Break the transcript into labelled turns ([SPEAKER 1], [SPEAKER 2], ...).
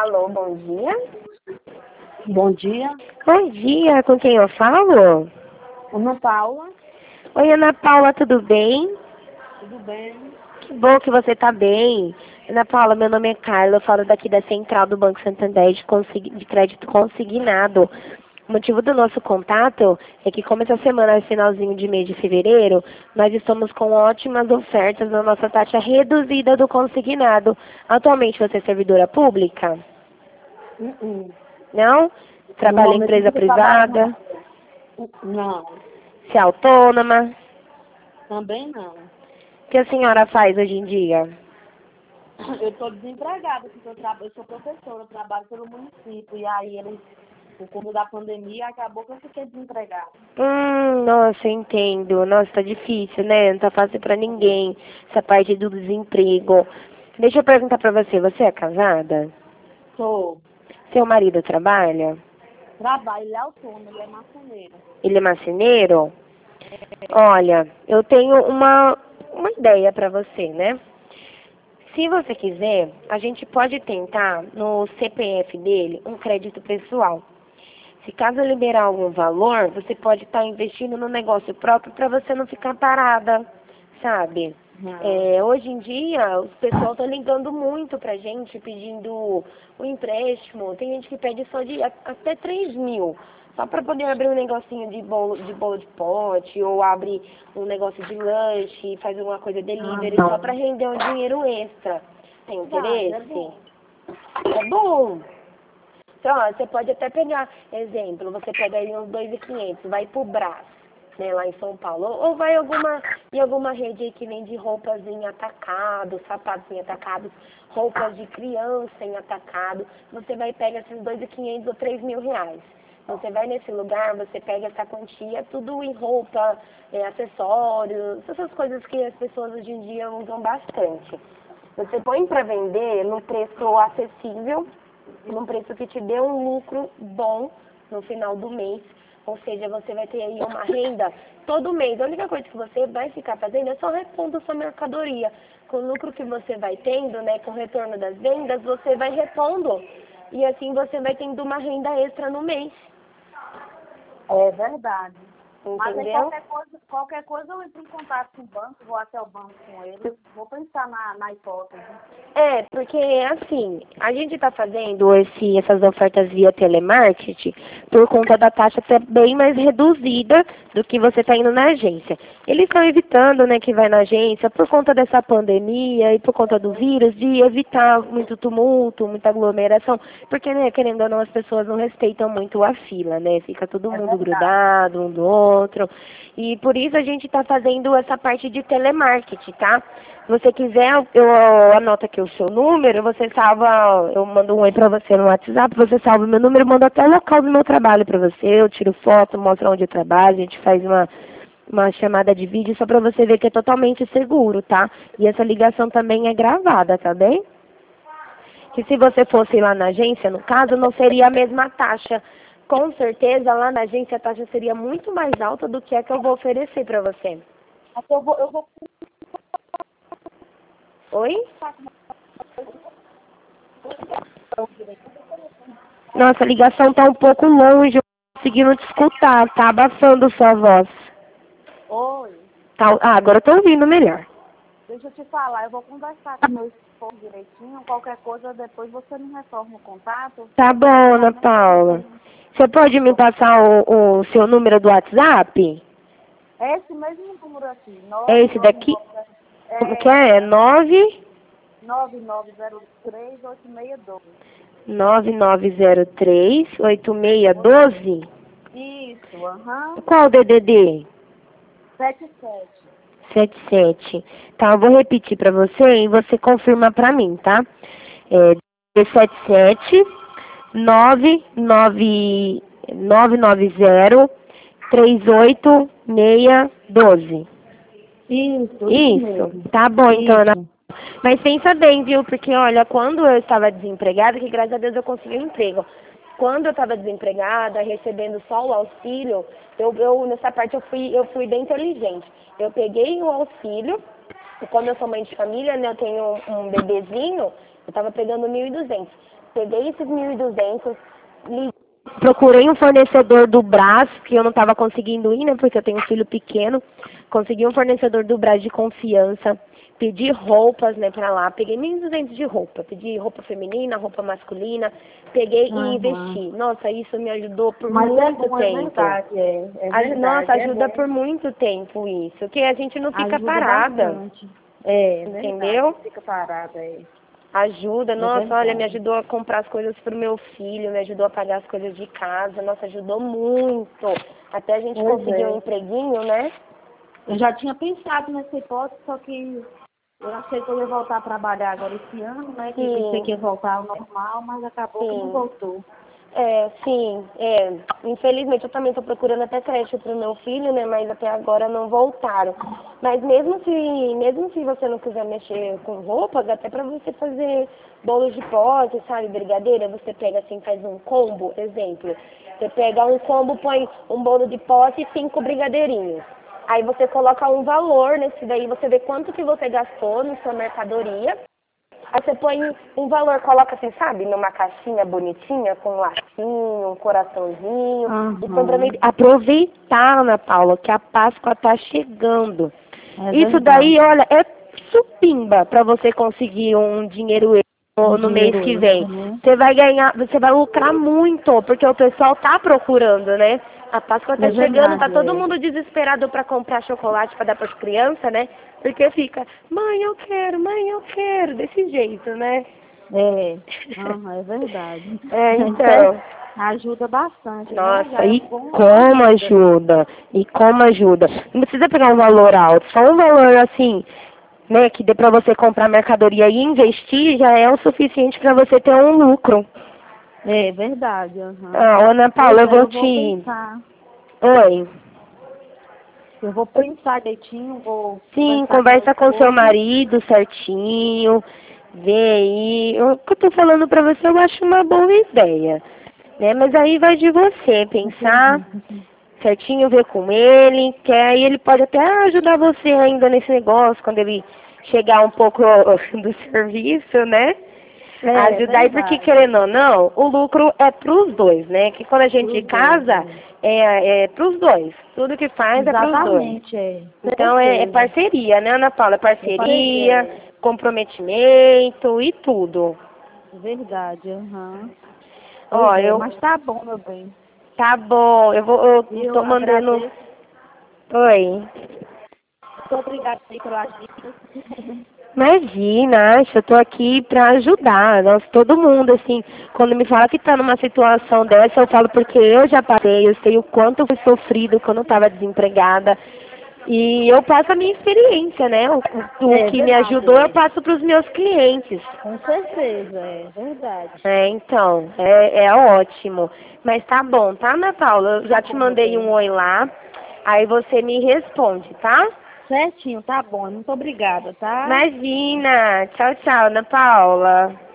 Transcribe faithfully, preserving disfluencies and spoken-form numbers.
[SPEAKER 1] Alô, bom dia.
[SPEAKER 2] Bom dia.
[SPEAKER 1] Bom dia, com quem eu falo?
[SPEAKER 2] Ana Paula.
[SPEAKER 1] Oi, Ana Paula, tudo bem?
[SPEAKER 2] Tudo bem?
[SPEAKER 1] Que bom que você tá bem. Ana Paula, meu nome é Carla, eu falo daqui da Central do Banco Santander de, consig... de Crédito Consignado. O motivo do nosso contato é que, como essa semana é finalzinho de mês de fevereiro, nós estamos com ótimas ofertas na nossa taxa reduzida do consignado. Atualmente você é servidora pública?
[SPEAKER 2] Uh -uh.
[SPEAKER 1] Não? Trabalha em empresa privada?
[SPEAKER 2] Não.
[SPEAKER 1] Você é autônoma?
[SPEAKER 2] Também não.
[SPEAKER 1] O que a senhora faz hoje em dia?
[SPEAKER 2] Eu estou desempregada, porque eu, tra... eu sou professora, eu trabalho pelo município. E aí, eles, por conta da pandemia, acabou que eu fiquei desempregada.
[SPEAKER 1] Hum, nossa, eu entendo. Nossa, tá difícil, né? Não tá fácil pra ninguém, essa parte do desemprego. Deixa eu perguntar pra você, você é casada?
[SPEAKER 2] Sou.
[SPEAKER 1] Seu marido trabalha?
[SPEAKER 2] Trabalho, ele é autônomo, ele é marceneiro.
[SPEAKER 1] Ele é marceneiro? Olha, eu tenho uma, uma ideia pra você, né? Se você quiser, a gente pode tentar no C P F dele um crédito pessoal. Se caso liberar algum valor, você pode estar investindo no negócio próprio para você não ficar parada, sabe? É, hoje em dia, o pessoal tá ligando muito pra gente, pedindo o empréstimo. Tem gente que pede só de a- até três mil, só para poder abrir um negocinho de bolo, de bolo de pote, ou abre um negócio de lanche, faz alguma coisa delivery, só para render um dinheiro extra. Tem interesse? É bom. Então, ó, você pode até pegar, exemplo, você pega aí uns dois mil e quinhentos, vai pro Brás, né, lá em São Paulo, ou, ou vai alguma, em alguma rede aí que vende roupas em atacado, sapatos em atacado, roupas de criança em atacado, você vai pegar esses dois mil e quinhentos ou três mil reais. Você vai nesse lugar, você pega essa quantia, tudo em roupa, é, acessórios, essas coisas que as pessoas hoje em dia usam bastante. Você põe para vender no preço acessível, num preço que te dê um lucro bom no final do mês. Ou seja, você vai ter aí uma renda todo mês. A única coisa que você vai ficar fazendo é só repondo sua mercadoria. Com o lucro que você vai tendo, né, com o retorno das vendas, você vai repondo. E assim você vai tendo uma renda extra no mês.
[SPEAKER 2] É verdade.
[SPEAKER 1] Entendeu?
[SPEAKER 2] Mas aí qualquer coisa, qualquer coisa eu entro em contato com o banco, vou até o banco com ele, vou pensar na, na hipótese.
[SPEAKER 1] É, porque assim, a gente está fazendo esse, essas ofertas via telemarketing por conta da taxa ser bem mais reduzida do que você está indo na agência. Eles estão evitando, né, que vai na agência por conta dessa pandemia e por conta do vírus, de evitar muito tumulto, muita aglomeração, porque, né, querendo ou não, as pessoas não respeitam muito a fila, né, fica todo
[SPEAKER 2] É
[SPEAKER 1] mundo
[SPEAKER 2] verdade.
[SPEAKER 1] grudado um do outro, e por isso a gente está fazendo essa parte de telemarketing, tá? Se você quiser, eu anoto aqui o seu número, você salva, eu mando um oi pra você no WhatsApp, você salva o meu número, eu mando até o local do meu trabalho pra você, eu tiro foto, mostro onde eu trabalho, a gente faz uma, uma chamada de vídeo só pra você ver que é totalmente seguro, tá? E essa ligação também é gravada, tá bem? Que se você fosse lá na agência, no caso, não seria a mesma taxa. Com certeza, lá na agência a taxa seria muito mais alta do que a que eu vou oferecer pra você.
[SPEAKER 2] Mas eu vou, eu vou
[SPEAKER 1] Oi? Nossa, a ligação tá um pouco longe, eu não tô conseguindo te escutar, tá abafando sua voz.
[SPEAKER 2] Oi,
[SPEAKER 1] Tá, ah, agora eu tô ouvindo melhor.
[SPEAKER 2] deixa eu te falar, eu vou conversar com meu esposo direitinho, qualquer coisa depois você me retorna o contato.
[SPEAKER 1] Tá bom, Ana Paula. Você pode me passar o, o seu número do WhatsApp?
[SPEAKER 2] É esse mesmo número aqui,
[SPEAKER 1] É esse daqui? Como que é? É nove
[SPEAKER 2] nove nove zero três oito seis dois.
[SPEAKER 1] nove nove zero três oito seis um dois?
[SPEAKER 2] Isso, aham.
[SPEAKER 1] Qual o D D D?
[SPEAKER 2] sete sete.
[SPEAKER 1] sete sete. Tá, eu vou repetir pra você e você confirma pra mim, tá? É sete sete nove nove nove nove zero três oito seis dois.
[SPEAKER 2] Isso, isso
[SPEAKER 1] Isso,
[SPEAKER 2] mesmo.
[SPEAKER 1] tá bom então, Ana.
[SPEAKER 2] Isso.
[SPEAKER 1] Mas pensa bem, viu? Porque olha, quando eu estava desempregada, que graças a Deus eu consegui um emprego. Quando eu estava desempregada, recebendo só o auxílio, eu, eu nessa parte eu fui, eu fui bem inteligente. Eu peguei o auxílio, e como eu sou mãe de família, né, eu tenho um, um bebezinho, eu estava pegando mil e duzentos. peguei esses mil e duzentos, procurei um fornecedor do Brás, que eu não estava conseguindo ir, né, porque eu tenho um filho pequeno. Consegui um fornecedor do Brás de confiança, pedi roupas, né, pra lá. Peguei mil e duzentos de roupa, pedi roupa feminina, roupa masculina, peguei e
[SPEAKER 2] Uhum.
[SPEAKER 1] investi. Nossa, isso me ajudou por
[SPEAKER 2] Mas é
[SPEAKER 1] muito
[SPEAKER 2] bom, é
[SPEAKER 1] tempo.
[SPEAKER 2] verdade, é. É
[SPEAKER 1] Aj-
[SPEAKER 2] verdade,
[SPEAKER 1] Nossa,
[SPEAKER 2] é
[SPEAKER 1] ajuda
[SPEAKER 2] bom.
[SPEAKER 1] por muito tempo isso, que a gente não fica
[SPEAKER 2] Ajuda
[SPEAKER 1] parada,
[SPEAKER 2] bastante. É,
[SPEAKER 1] entendeu?
[SPEAKER 2] verdade, fica parada, é.
[SPEAKER 1] Ajuda,
[SPEAKER 2] É
[SPEAKER 1] nossa, olha, me
[SPEAKER 2] verdade.
[SPEAKER 1] ajudou a comprar as coisas pro meu filho, me ajudou a pagar as coisas de casa, nossa, ajudou muito. Até a gente
[SPEAKER 2] Pois
[SPEAKER 1] conseguir um
[SPEAKER 2] é.
[SPEAKER 1] empreguinho, né?
[SPEAKER 2] Eu já tinha pensado nessa hipótese, só que eu achei que eu ia voltar a trabalhar agora esse ano, né? Que pensei
[SPEAKER 1] Sim,
[SPEAKER 2] que ia voltar ao normal, mas acabou que não
[SPEAKER 1] sim.
[SPEAKER 2] voltou.
[SPEAKER 1] É, sim, é. Infelizmente eu também estou procurando até creche para o meu filho, né? Mas até agora não voltaram. Mas mesmo se, mesmo se você não quiser mexer com roupas, até para você fazer bolos de pote, sabe, brigadeira, você pega assim, faz um combo, exemplo. Você pega um combo, põe um bolo de pote e cinco brigadeirinhos. Aí você coloca um valor nesse daí, você vê quanto que você gastou na sua mercadoria. Aí você põe um valor, coloca assim, sabe, numa caixinha bonitinha, com um lacinho, um coraçãozinho. E compra
[SPEAKER 2] Aham,
[SPEAKER 1] meio- aproveitar, Ana Paula, que a Páscoa tá chegando.
[SPEAKER 2] é
[SPEAKER 1] Isso daí,
[SPEAKER 2] verdade.
[SPEAKER 1] olha, é supimba para você conseguir um dinheiro extra
[SPEAKER 2] Um
[SPEAKER 1] no no mês
[SPEAKER 2] dinheiro
[SPEAKER 1] que vem.
[SPEAKER 2] extra, né?
[SPEAKER 1] Você vai ganhar, você vai lucrar muito, porque o pessoal tá procurando, né? A Páscoa tá
[SPEAKER 2] É
[SPEAKER 1] chegando, tá
[SPEAKER 2] verdade,
[SPEAKER 1] todo
[SPEAKER 2] é.
[SPEAKER 1] mundo desesperado para comprar chocolate para dar para as crianças, né? Porque fica, mãe, eu quero, mãe, eu quero, desse jeito, né?
[SPEAKER 2] É, aham, é verdade.
[SPEAKER 1] É,
[SPEAKER 2] Isso é,
[SPEAKER 1] então.
[SPEAKER 2] ajuda bastante, né? Já
[SPEAKER 1] Nossa,
[SPEAKER 2] é
[SPEAKER 1] e
[SPEAKER 2] um bom
[SPEAKER 1] como
[SPEAKER 2] ajuda.
[SPEAKER 1] ajuda? E como ajuda? Não precisa pegar um valor alto, só um valor assim, né, que dê para você comprar mercadoria e investir já é o suficiente para você ter um lucro.
[SPEAKER 2] É verdade, aham.
[SPEAKER 1] Ah, Ana Paula,
[SPEAKER 2] Pois
[SPEAKER 1] eu
[SPEAKER 2] é,
[SPEAKER 1] vou
[SPEAKER 2] eu vou
[SPEAKER 1] te.
[SPEAKER 2] pensar.
[SPEAKER 1] Oi.
[SPEAKER 2] Eu vou pensar direitinho, vou
[SPEAKER 1] Sim,
[SPEAKER 2] conversar com meu
[SPEAKER 1] conversa com seu
[SPEAKER 2] esposo.
[SPEAKER 1] marido certinho, vê aí. O que eu tô falando pra você eu acho uma boa ideia, né? Mas aí vai de você pensar
[SPEAKER 2] Entendi.
[SPEAKER 1] certinho, ver com ele, que aí ele pode até ajudar você ainda nesse negócio, quando ele chegar um pouco do serviço, né?
[SPEAKER 2] É,
[SPEAKER 1] Ajudar, aí porque
[SPEAKER 2] verdade.
[SPEAKER 1] querendo ou não, o lucro é pros dois, né? Que quando a gente
[SPEAKER 2] Pros dois,
[SPEAKER 1] casa,
[SPEAKER 2] é.
[SPEAKER 1] é, é pros dois. Tudo que faz é pros dois.
[SPEAKER 2] Exatamente, é.
[SPEAKER 1] Então é, é
[SPEAKER 2] Certeza.
[SPEAKER 1] parceria, né, Ana Paula? É
[SPEAKER 2] É parceria,
[SPEAKER 1] parceria,
[SPEAKER 2] é.
[SPEAKER 1] comprometimento e tudo.
[SPEAKER 2] Verdade, aham.
[SPEAKER 1] Ó,
[SPEAKER 2] Pois é,
[SPEAKER 1] eu.
[SPEAKER 2] mas tá bom, meu bem.
[SPEAKER 1] Tá bom, eu vou. Eu
[SPEAKER 2] Eu
[SPEAKER 1] tô mandando.
[SPEAKER 2] agradeço.
[SPEAKER 1] Oi.
[SPEAKER 2] Muito obrigada aí pelas dicas.
[SPEAKER 1] Imagina, acho, eu tô aqui pra ajudar. Nossa, todo mundo, assim, quando me fala que tá numa situação dessa, eu falo porque eu já passei, eu sei o quanto foi sofrido quando eu tava desempregada. E eu passo a minha experiência, né? O, o, o
[SPEAKER 2] É
[SPEAKER 1] que me
[SPEAKER 2] verdade,
[SPEAKER 1] ajudou eu
[SPEAKER 2] é.
[SPEAKER 1] passo para os meus clientes.
[SPEAKER 2] Com certeza, é verdade.
[SPEAKER 1] É, então, é, é ótimo. Mas tá bom, tá, Ana Paula? Eu
[SPEAKER 2] Tá
[SPEAKER 1] já te
[SPEAKER 2] bom, meu
[SPEAKER 1] mandei um
[SPEAKER 2] bem.
[SPEAKER 1] oi lá, aí você me responde, tá?
[SPEAKER 2] Certinho, tá bom. Muito obrigada, tá?
[SPEAKER 1] Imagina! Tchau, tchau, Ana Paula.